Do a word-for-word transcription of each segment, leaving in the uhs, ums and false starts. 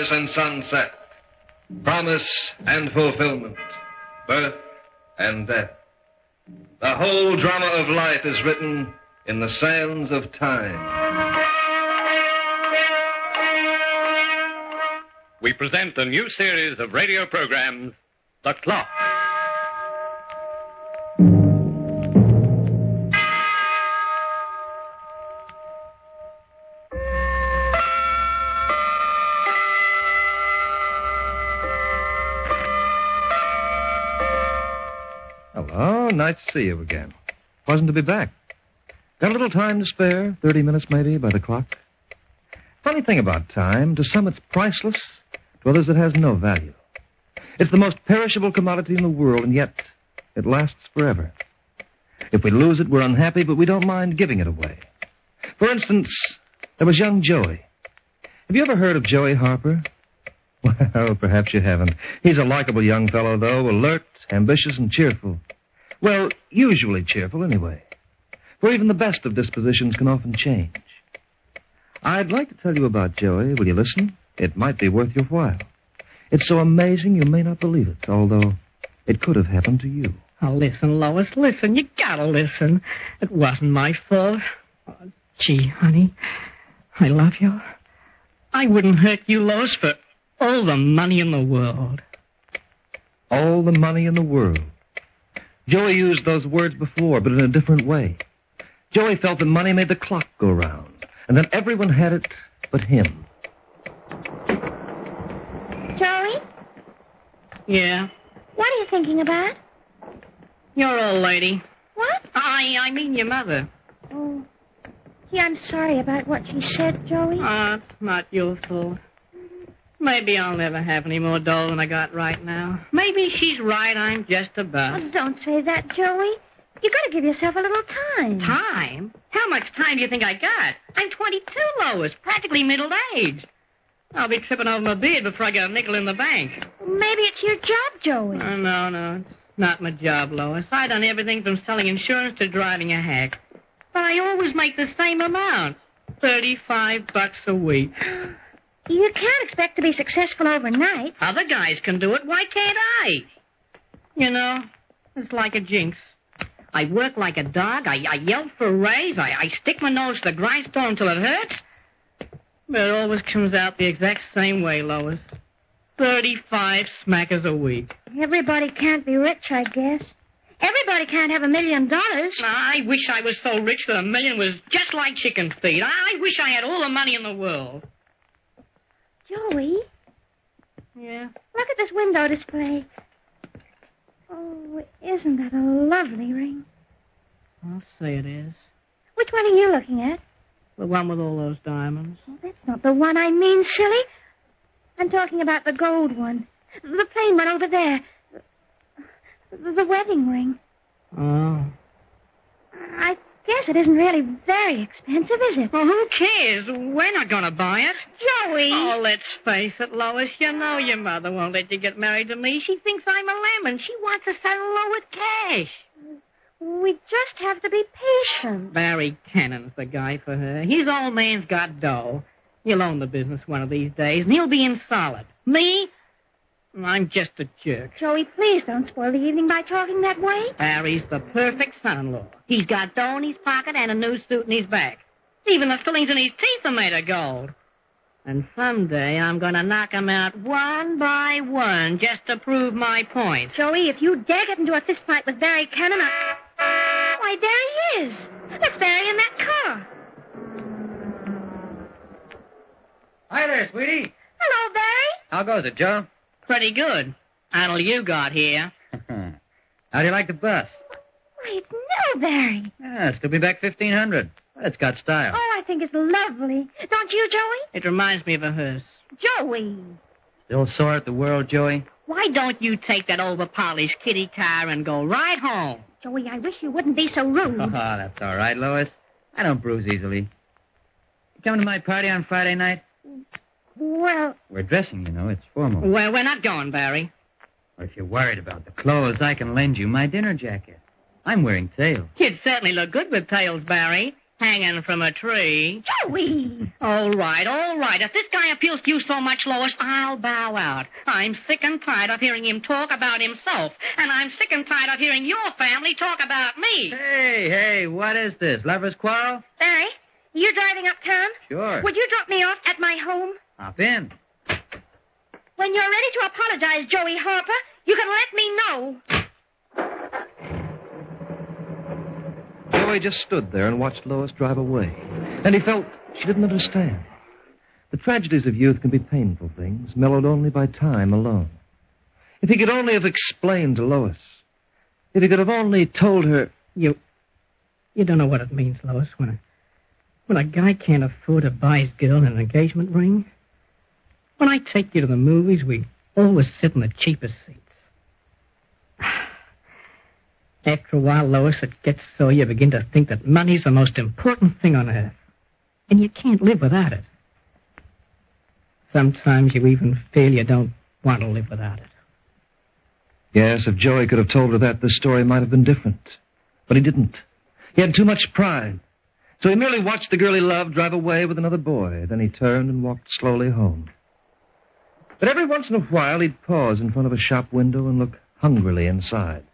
sunrise and sunset, promise and fulfillment, birth and death. The whole drama of life is written in the sands of time. We present a new series of radio programs, The Clock. Hello, nice to see you again. Pleasant to be back. Got a little time to spare, thirty minutes maybe by the clock. Funny thing about time, to some it's priceless, to others it has no value. It's the most perishable commodity in the world, and yet it lasts forever. If we lose it, we're unhappy, but we don't mind giving it away. For instance, there was young Joey. Have you ever heard of Joey Harper? Well, perhaps you haven't. He's a likable young fellow, though, alert, ambitious, and cheerful. Well, usually cheerful, anyway. For even the best of dispositions can often change. I'd like to tell you about Joey. Will you listen? It might be worth your while. It's so amazing you may not believe it, although it could have happened to you. Oh, listen, Lois, listen. You gotta listen. It wasn't my fault. Oh, gee, honey, I love you. I wouldn't hurt you, Lois, for all the money in the world. All the money in the world. Joey used those words before, but in a different way. Joey felt that money made the clock go round, and that everyone had it but him. Joey? Yeah? What are you thinking about? Your old lady. What? I I mean your mother. Oh. Gee, I'm sorry about what she said, Joey. Oh, it's not your fault. Maybe I'll never have any more dough than I got right now. Maybe she's right. I'm just a bust. Oh, don't say that, Joey. You got to give yourself a little time. Time? How much time do you think I got? I'm twenty-two, Lois, practically middle-aged. I'll be tripping over my beard before I get a nickel in the bank. Maybe it's your job, Joey. Oh, no, no, it's not my job, Lois. I've done everything from selling insurance to driving a hack. But I always make the same amount, thirty-five bucks a week. You can't expect to be successful overnight. Other guys can do it. Why can't I? You know, it's like a jinx. I work like a dog. I, I yell for a raise. I, I stick my nose to the grindstone until it hurts. But it always comes out the exact same way, Lois. Thirty-five smackers a week. Everybody can't be rich, I guess. Everybody can't have a million dollars. I wish I was so rich that a million was just like chicken feed. I wish I had all the money in the world. Joey? Yeah? Look at this window display. Oh, isn't that a lovely ring? I'll say it is. Which one are you looking at? The one with all those diamonds. Oh, that's not the one I mean, silly. I'm talking about the gold one. The plain one over there. The, the wedding ring. Oh. I guess it isn't really very expensive, is it? Well, who cares? We're not going to buy it. Joey! Oh, let's face it, Lois. You know your mother won't let you get married to me. She thinks I'm a lemon. She wants to settle low with cash. We just have to be patient. Barry Cannon's the guy for her. His old man's got dough. He'll own the business one of these days, and he'll be in solid. Me? I'm just a jerk. Joey, please don't spoil the evening by talking that way. Barry's the perfect son-in-law. He's got dough in his pocket and a new suit in his back. Even the fillings in his teeth are made of gold. And someday I'm going to knock him out one by one just to prove my point. Joey, if you dare get into a fist fight with Barry Cannon, I... Why, there he is. That's Barry in that car. Hi there, sweetie. Hello, Barry. How goes it, Joe? Pretty good. Until you got here. How do you like the bus? Wait, no, Barry. Yeah, still be back fifteen hundred. But it's got style. Oh, I think it's lovely. Don't you, Joey? It reminds me of a hearse. Joey. Still sore at the world, Joey? Why don't you take that over-polished kitty car and go right home? Joey, I wish you wouldn't be so rude. Oh, that's all right, Lois. I don't bruise easily. You coming to my party on Friday night? Well... We're dressing, you know. It's formal. Well, we're not going, Barry. Well, if you're worried about the clothes, I can lend you my dinner jacket. I'm wearing tails. You'd certainly look good with tails, Barry. hanging from a tree. Joey! All right, all right. If this guy appeals to you so much, Lois, I'll bow out. I'm sick and tired of hearing him talk about himself. And I'm sick and tired of hearing your family talk about me. Hey, hey, what is this? Lovers' quarrel? Barry, you driving uptown? Sure. Would you drop me off at my home? Hop in. When you're ready to apologize, Joey Harper, you can let me know. Joey just stood there and watched Lois drive away. And he felt she didn't understand. The tragedies of youth can be painful things, mellowed only by time alone. If he could only have explained to Lois. If he could have only told her... You... You don't know what it means, Lois, when a... When a guy can't afford to buy his girl an engagement ring. When I take you to the movies, we always sit in the cheapest seats. After a while, Lois, it gets so you begin to think that money's the most important thing on earth. And you can't live without it. Sometimes you even feel you don't want to live without it. Yes, if Joey could have told her that, this story might have been different. But he didn't. He had too much pride. So he merely watched the girl he loved drive away with another boy. Then he turned and walked slowly home. But every once in a while, he'd pause in front of a shop window and look hungrily inside.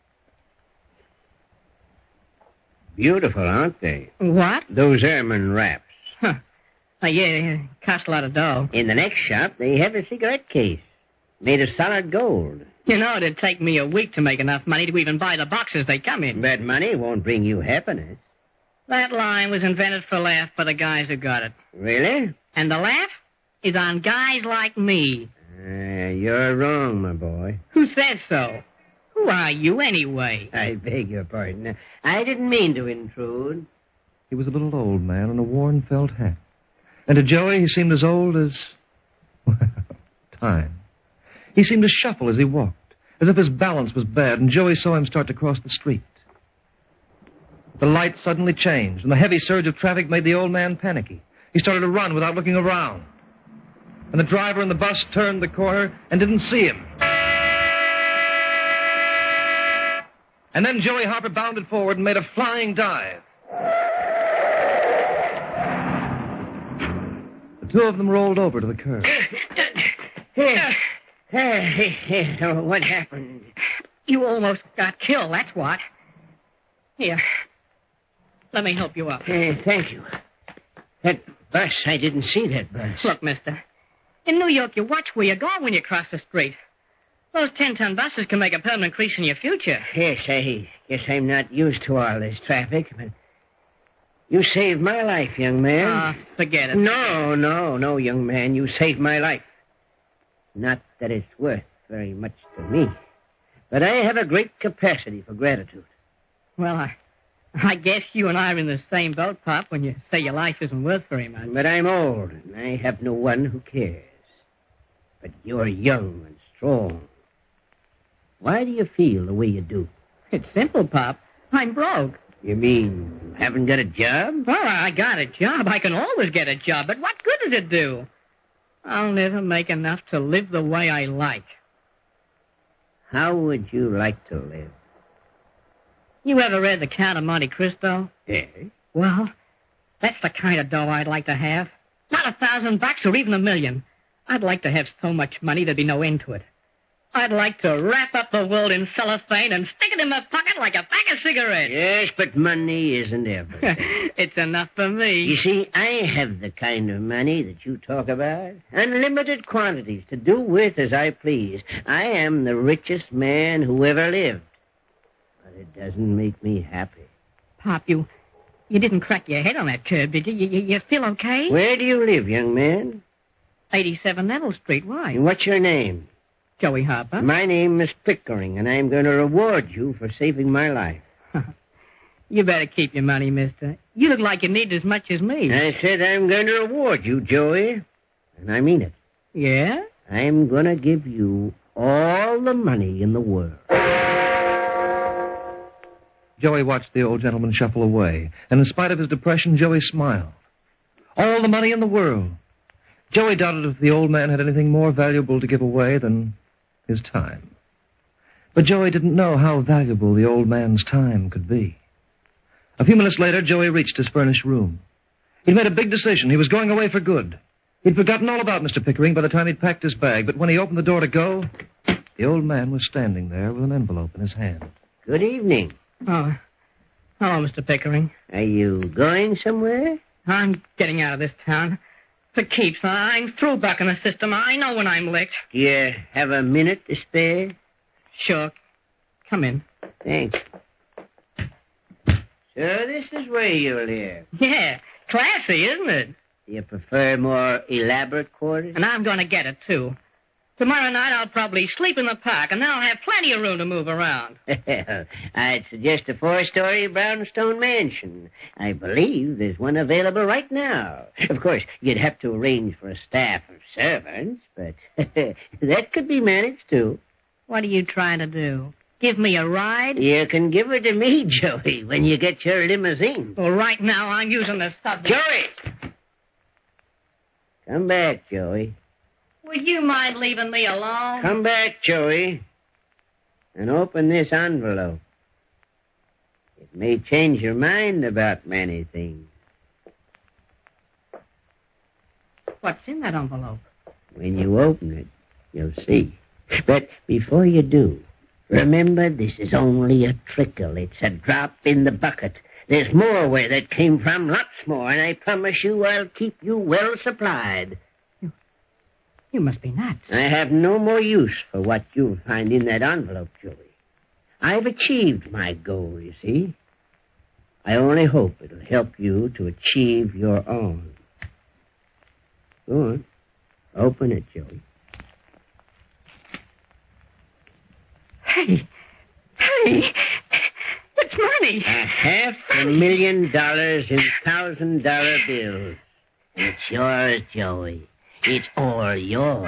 Beautiful, aren't they? What? Those ermine wraps. Huh. Oh, yeah, yeah, cost a lot of dough. In the next shop, they have a cigarette case made of solid gold. You know, it'd take me a week to make enough money to even buy the boxes they come in. But money won't bring you happiness. That line was invented for laugh by the guys who got it. Really? And the laugh is on guys like me. Uh, you're wrong, my boy. Who says so? Who are you, anyway? I beg your pardon. I didn't mean to intrude. He was a little old man in a worn felt hat. And to Joey, he seemed as old as... well, time. He seemed to shuffle as he walked, as if his balance was bad, and Joey saw him start to cross the street. The light suddenly changed, and the heavy surge of traffic made the old man panicky. He started to run without looking around. And the driver in the bus turned the corner and didn't see him. And then Joey Harper bounded forward and made a flying dive. The two of them rolled over to the curb. Here. Here. What happened? You almost got killed, that's what. Here. Let me help you up. Uh, thank you. That bus, I didn't see that bus. Look, mister. In New York, you watch where you go when you cross the street. Those ten-ton buses can make a permanent crease in your future. Yes, I guess I'm not used to all this traffic, but you saved my life, young man. Ah, uh, forget it. No, no, no, young man. You saved my life. Not that it's worth very much to me, but I have a great capacity for gratitude. Well, I, I guess you and I are in the same boat, Pop, when you say your life isn't worth very much. But I'm old, and I have no one who cares. But you're young and strong. Why do you feel the way you do? It's simple, Pop. I'm broke. You mean you haven't got a job? Well, I got a job. I can always get a job, but what good does it do? I'll never make enough to live the way I like. How would you like to live? You ever read The Count of Monte Cristo? Yes. Well, that's the kind of dough I'd like to have. Not a thousand bucks or even a million. I'd like to have so much money there'd be no end to it. I'd like to wrap up the world in cellophane and stick it in my pocket like a pack of cigarettes. Yes, but money isn't everything. It's enough for me. You see, I have the kind of money that you talk about. Unlimited quantities to do with as I please. I am the richest man who ever lived. But it doesn't make me happy. Pop, you you didn't crack your head on that curb, did you? You, you, you feel okay? Where do you live, young man? eighty-seven Neville Street. Why? And what's your name? Joey Harper. My name is Pickering, and I'm going to reward you for saving my life. You better keep your money, mister. You look like you need it as much as me. I said I'm going to reward you, Joey. And I mean it. Yeah? I'm going to give you all the money in the world. Joey watched the old gentleman shuffle away, and in spite of his depression, Joey smiled. All the money in the world. Joey doubted if the old man had anything more valuable to give away than his time. But Joey didn't know how valuable the old man's time could be. A few minutes later, Joey reached his furnished room. He'd made a big decision. He was going away for good. He'd forgotten all about Mister Pickering by the time he'd packed his bag, but when he opened the door to go, the old man was standing there with an envelope in his hand. Good evening. Oh, hello, Mister Pickering. Are you going somewhere? I'm getting out of this town. For keeps. I'm through bucking the system. I know when I'm licked. Do you have a minute to spare? Sure. Come in. Thanks. So this is where you live. Yeah, classy, isn't it? Do you prefer more elaborate quarters? And I'm going to get it, too. Tomorrow night I'll probably sleep in the park, and then I'll have plenty of room to move around. I'd suggest a four-story brownstone mansion. I believe there's one available right now. Of course, you'd have to arrange for a staff of servants, but that could be managed, too. What are you trying to do? Give me a ride? You can give her to me, Joey, when you get your limousine. Well, right now I'm using the subway. Joey! Come back, Joey. Would you mind leaving me alone? Come back, Joey, and open this envelope. It may change your mind about many things. What's in that envelope? When you open it, you'll see. But before you do, remember this is only a trickle. It's a drop in the bucket. There's more where that came from, lots more, and I promise you I'll keep you well supplied. You must be nuts. I have no more use for what you'll find in that envelope, Joey. I've achieved my goal, you see. I only hope it'll help you to achieve your own. Go on. Open it, Joey. Hey. Hey. It's money. A half a million dollars in thousand dollar bills. It's yours, Joey. It's all yours.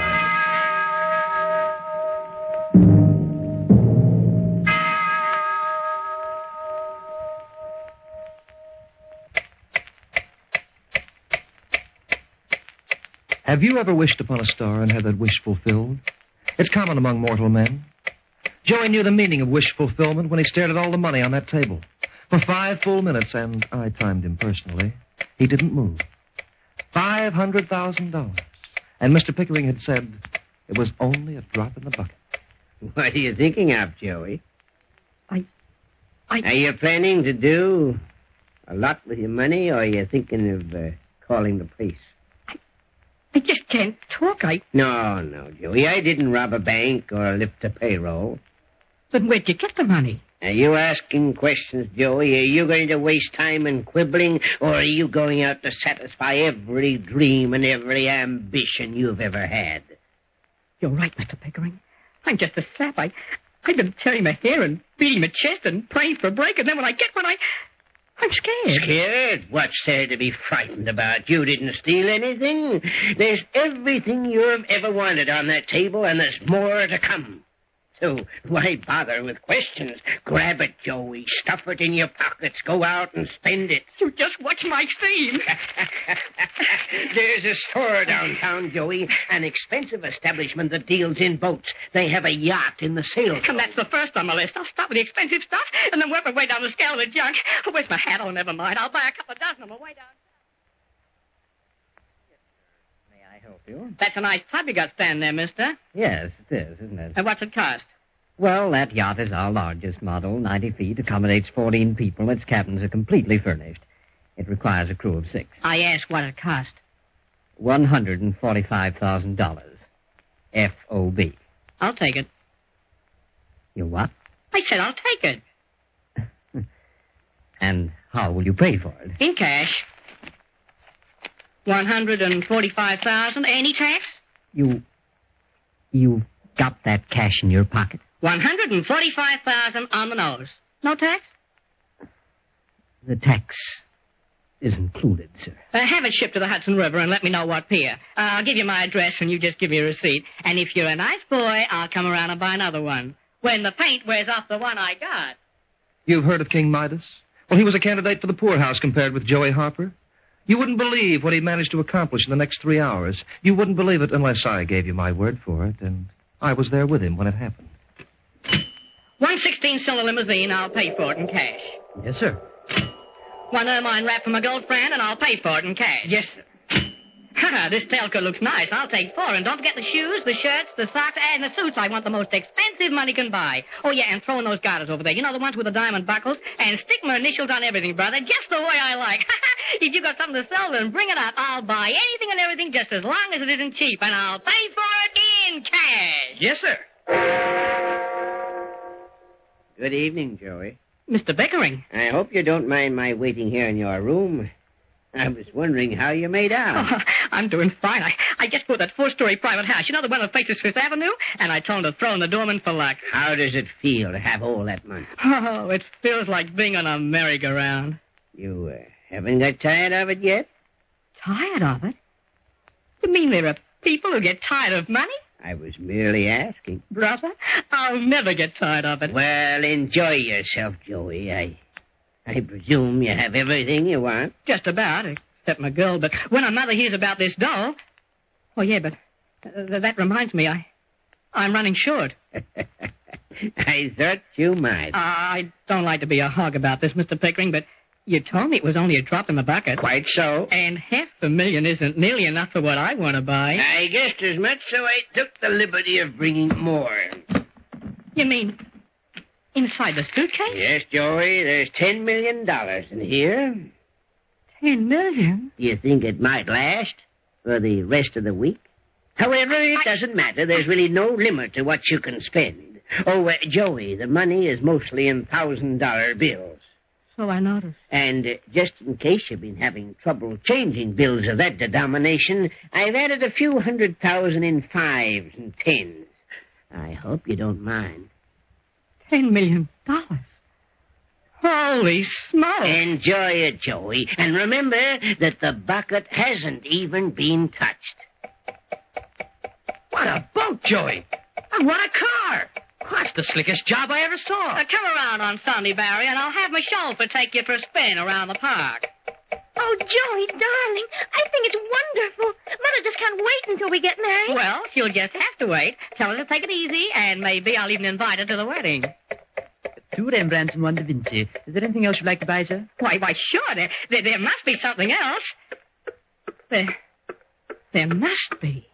Have you ever wished upon a star and had that wish fulfilled? It's common among mortal men. Joey knew the meaning of wish fulfillment when he stared at all the money on that table. For five full minutes, and I timed him personally, he didn't move. Five hundred thousand dollars. And Mister Pickering had said it was only a drop in the bucket. What are you thinking of, Joey? I... I... Are you planning to do a lot with your money, or are you thinking of uh, calling the police? I just can't talk. I... No, no, Joey. I didn't rob a bank or lift a payroll. Then where'd you get the money? Are you asking questions, Joey? Are you going to waste time in quibbling, or are you going out to satisfy every dream and every ambition you've ever had? You're right, Mister Pickering. I'm just a sap. I, I've been tearing my hair and beating my chest and praying for a break, and then when I get one, I... I'm scared. Scared? What's there to be frightened about? You didn't steal anything. There's everything you've ever wanted on that table, and there's more to come. So why bother with questions? Grab it, Joey. Stuff it in your pockets. Go out and spend it. You just watch my theme. There's a store downtown, Joey. An expensive establishment that deals in boats. They have a yacht in the sales. And that's the first on my list. I'll start with the expensive stuff and then work my way down the scale of the junk. Oh, where's my hat? Oh, never mind. I'll buy a couple of dozen on my way down. Help you? That's a nice tub you got standing there, mister. Yes, it is, isn't it? And what's it cost? Well, that yacht is our largest model, ninety feet, accommodates fourteen people. Its cabins are completely furnished. It requires a crew of six. I asked what it cost. One hundred and forty-five thousand dollars. F O B. I'll take it. You what? I said I'll take it. And how will you pay for it? In cash. One hundred and forty-five thousand. Any tax? You... You got that cash in your pocket? One hundred and forty-five thousand on the nose. No tax? The tax is included, sir. Uh, have it shipped to the Hudson River and let me know what pier. Uh, I'll give you my address and you just give me a receipt. And if you're a nice boy, I'll come around and buy another one. When the paint wears off the one I got. You've heard of King Midas? Well, he was a candidate for the poorhouse compared with Joey Harper. You wouldn't believe what he managed to accomplish in the next three hours. You wouldn't believe it unless I gave you my word for it, and I was there with him when it happened. one sixteen cylinder limousine, I'll pay for it in cash. Yes, sir. One ermine wrap from a gold friend, and I'll pay for it in cash. Yes, sir. This tail coat looks nice. I'll take four. And don't forget the shoes, the shirts, the socks, and the suits. I want the most expensive money can buy. Oh, yeah, and throw in those garters over there. You know, the ones with the diamond buckles? And stick my initials on everything, brother, just the way I like. If you got something to sell, then bring it up. I'll buy anything and everything just as long as it isn't cheap. And I'll pay for it in cash. Yes, sir. Good evening, Joey. Mister Pickering. I hope you don't mind my waiting here in your room. I was wondering how you made out. Oh, I'm doing fine. I, I just bought that four-story private house. You know, the one that faces Fifth Avenue? And I told him to throw in the doorman for luck. How does it feel to have all that money? Oh, it feels like being on a merry-go-round. You uh, haven't got tired of it yet? Tired of it? You mean there are people who get tired of money? I was merely asking. Brother, I'll never get tired of it. Well, enjoy yourself, Joey. I... I presume you have everything you want. Just about, except my girl. But when her mother hears about this doll... Oh, yeah, but uh, that reminds me, I, I'm running short. I thought you might. Uh, I don't like to be a hog about this, Mister Pickering, but you told me it was only a drop in the bucket. Quite so. And half a million isn't nearly enough for what I want to buy. I guessed as much, so I took the liberty of bringing more. You mean... inside the suitcase? Yes, Joey, there's ten million dollars in here. Ten million? Do you think it might last for the rest of the week? However, it I... doesn't matter. There's really no limit to what you can spend. Oh, uh, Joey, the money is mostly in thousand-dollar bills. So I noticed. And uh, just in case you've been having trouble changing bills of that denomination, I've added a few hundred thousand in fives and tens. I hope you don't mind. Ten million dollars. Holy smokes. Enjoy it, Joey. And remember that the bucket hasn't even been touched. What a boat, Joey. And what a car. That's the slickest job I ever saw. Uh, come around on Sunday, Barry, and I'll have my chauffeur take you for a spin around the park. Oh, Joey, darling, I think it's wonderful. Mother just can't wait until we get married. Well, she'll just have to wait. Tell her to take it easy, and maybe I'll even invite her to the wedding. Two Rembrandts and one Da Vinci. Is there anything else you'd like to buy, sir? Why, why, sure. There, there, there must be something else. There, there must be.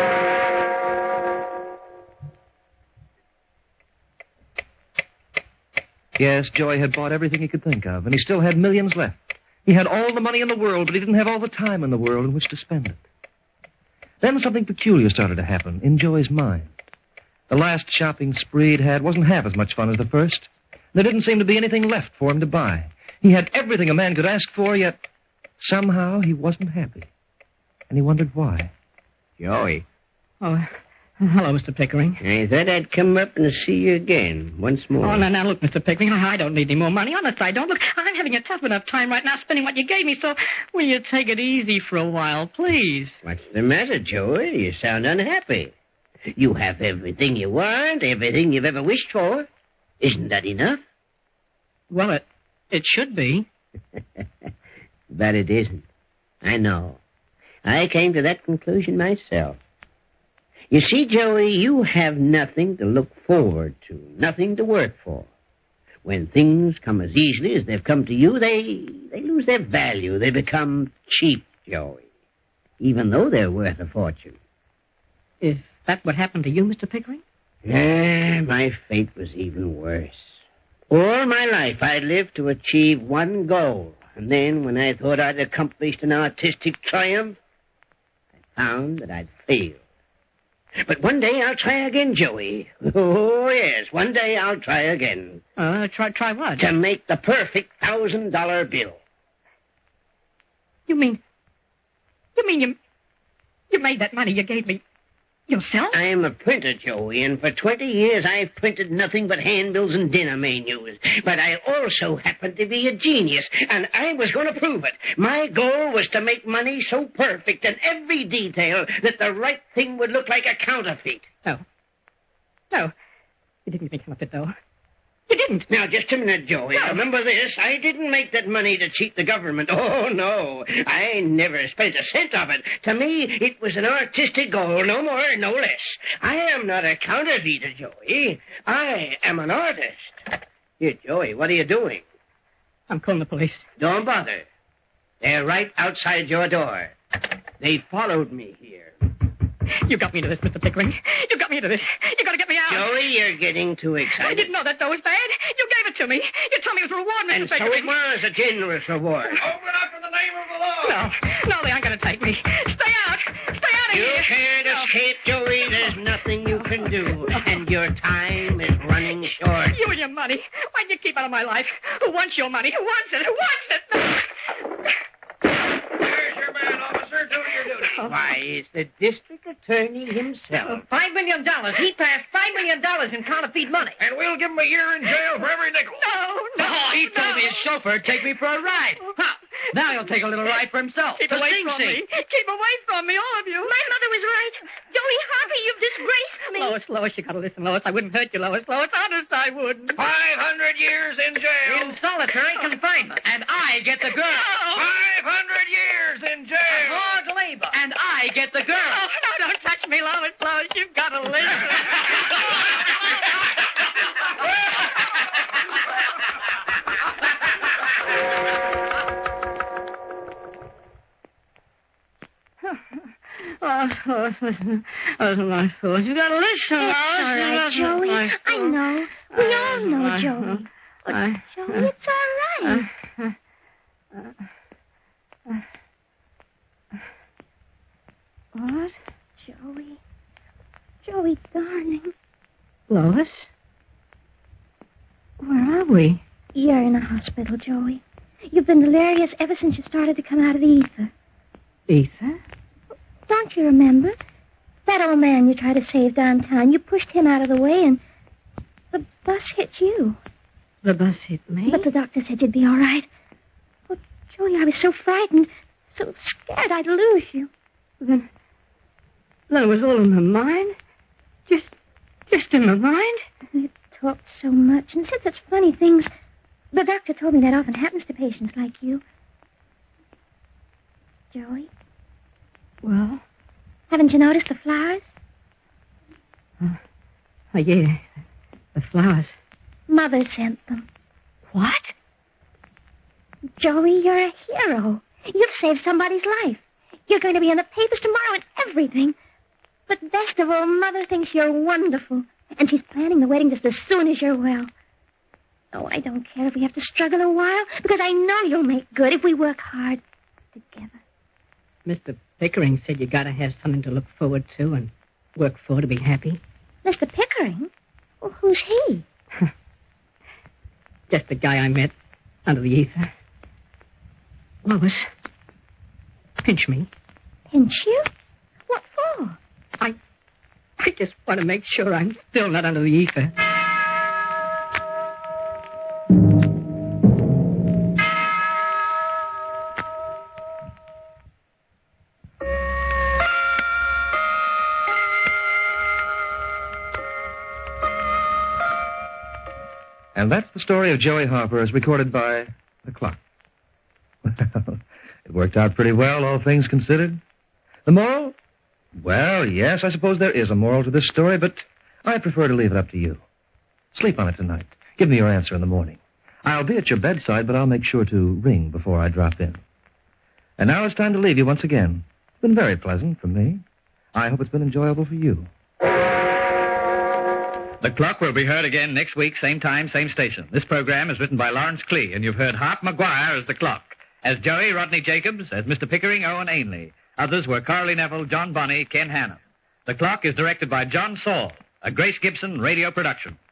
Yes, Joey had bought everything he could think of, and he still had millions left. He had all the money in the world, but he didn't have all the time in the world in which to spend it. Then something peculiar started to happen in Joey's mind. The last shopping spree he'd had wasn't half as much fun as the first. There didn't seem to be anything left for him to buy. He had everything a man could ask for, yet somehow he wasn't happy. And he wondered why. Joey. Oh, hello, Mister Pickering. I thought I'd come up and see you again once more. Oh, now, now, look, Mister Pickering, I, I don't need any more money. Honest, I don't. Look, I'm having a tough enough time right now spending what you gave me, so will you take it easy for a while, please? What's the matter, Joey? You sound unhappy. You have everything you want, everything you've ever wished for. Isn't that enough? Well, it, it should be. But it isn't. I know. I came to that conclusion myself. You see, Joey, you have nothing to look forward to, nothing to work for. When things come as easily as they've come to you, they they lose their value. They become cheap, Joey, even though they're worth a fortune. Is that what happened to you, Mister Pickering? Ah, my fate was even worse. All my life I'd lived to achieve one goal, and then when I thought I'd accomplished an artistic triumph, I found that I'd failed. But one day I'll try again, Joey. Oh, yes, one day I'll try again. Uh, try, try what? To make the perfect thousand-dollar bill. You mean, you mean you, you made that money you gave me yourself? I am a printer, Joey, and for twenty years I've printed nothing but handbills and dinner menus. But I also happen to be a genius, and I was going to prove it. My goal was to make money so perfect in every detail that the right thing would look like a counterfeit. No. No. You didn't make counterfeit, though. You didn't. Now, just a minute, Joey. No. Remember this. I didn't make that money to cheat the government. Oh, no. I never spent a cent of it. To me, it was an artistic goal, no more, no less. I am not a counterfeiter, Joey. I am an artist. Here, Joey, what are you doing? I'm calling the police. Don't bother. They're right outside your door. They followed me here. You got me into this, Mister Pickering. You got me into this. You got to get me out. Joey, you're getting too excited. I didn't know that dough was bad. You gave it to me. You told me it was a reward, Mister And so Pickering. it was a generous reward. Open up in the name of the law. No, no, they aren't going to take me. Stay out. Stay out of You here. can't No. escape, Joey. There's nothing you can do. And your time is running short. You and your money. Why'd you keep out of my life? Who wants your money? Who wants it? Who wants it? There's your man, officer. Do your duty. Why, it's the district attorney himself. Five million dollars. He passed five million dollars in counterfeit money. And we'll give him a year in jail for every nickel. No, no. Oh, he no. told me his chauffeur take me for a ride. Ha! Now he'll take a little ride for himself. Keep to away Sing from Sing. me. Keep away from me, all of you. My mother was right. Joey Harvey, you've disgraced me. Lois, Lois, you gotta listen, Lois. I wouldn't hurt you, Lois. Lois, honest, I wouldn't. Five hundred years in jail. In solitary confinement. And I get the girl. Five hundred years in jail. Hard labor. And I get the girl. Oh, no, don't touch me, Lois. Lois, you've got to listen. Oh, Lois, listen. Listen, my fool. You got to listen, Lois. It's all right, Listen, Joey. my I fool. know. We all know, I- Joey. But, I- Joey, it's all right. What? Joey. Joey, darling. Lois? Where are we? You're in a hospital, Joey. You've been delirious ever since you started to come out of the ether. Ether? Don't you remember? That old man you tried to save downtown, you pushed him out of the way and the bus hit you. The bus hit me? But the doctor said you'd be all right. But, Joey, I was so frightened, so scared I'd lose you. Then, then it was all in my mind? Just, just in my mind? You talked so much and said such funny things. The doctor told me that often happens to patients like you. Joey, Well, haven't you noticed the flowers? oh, yeah, the flowers. Mother sent them. What? Joey, you're a hero. You've saved somebody's life. You're going to be in the papers tomorrow and everything. But best of all, Mother thinks you're wonderful. And she's planning the wedding just as soon as you're well. Oh, I don't care if we have to struggle a while, because I know you'll make good if we work hard together. Mister Pickering said you gotta have something to look forward to and work for to be happy. Mister Pickering? Well, who's he? Just the guy I met under the ether. Lois, pinch me. Pinch you? What for? I, I just want to make sure I'm still not under the ether. And that's the story of Joey Harper as recorded by the clock. Well, it worked out pretty well, all things considered. The moral? Well, yes, I suppose there is a moral to this story, but I prefer to leave it up to you. Sleep on it tonight. Give me your answer in the morning. I'll be at your bedside, but I'll make sure to ring before I drop in. And now it's time to leave you once again. It's been very pleasant for me. I hope it's been enjoyable for you. The Clock will be heard again next week, same time, same station. This program is written by Lawrence Klee, and you've heard Hart McGuire as the Clock. As Joey, Rodney Jacobs. As Mister Pickering, Owen Ainley. Others were Carly Neville, John Bonney, Ken Hannum. The Clock is directed by John Saul, a Grace Gibson radio production.